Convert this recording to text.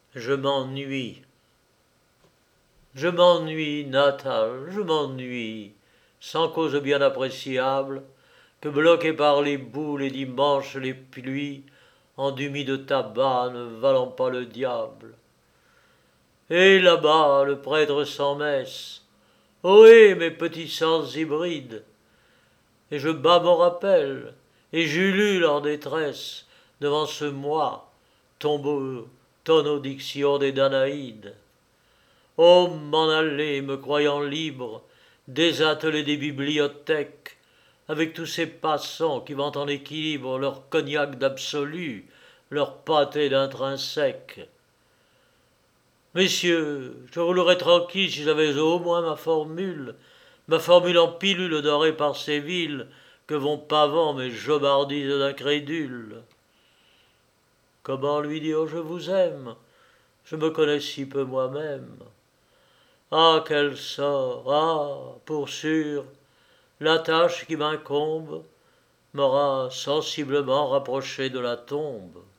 Je m'ennuie. Je m'ennuie, Natal, je m'ennuie, sans cause bien appréciable, que bloqué par les boules et dimanche les pluies, endumie de tabac ne valant pas le diable. Et là-bas, le prêtre sans messe, ohé mes petits sens hybrides, et je bats mon rappel, et j'ulule en détresse devant ce moi, tombeau, tonneau diction des Danaïdes. Oh, m'en aller, me croyant libre, désattelé des bibliothèques, avec tous ces passants qui vantent en équilibre leur cognac d'absolu, leur pâté d'intrinsèque. Messieurs, je roulerais tranquille si j'avais au moins ma formule en pilule dorée par ces villes que vont pavant mes jobardises d'incrédules. Comment lui dire je vous aime? Je me connais si peu moi-même. Ah, quel sort! Ah, pour sûr, la tâche qui m'incombe m'aura sensiblement rapproché de la tombe.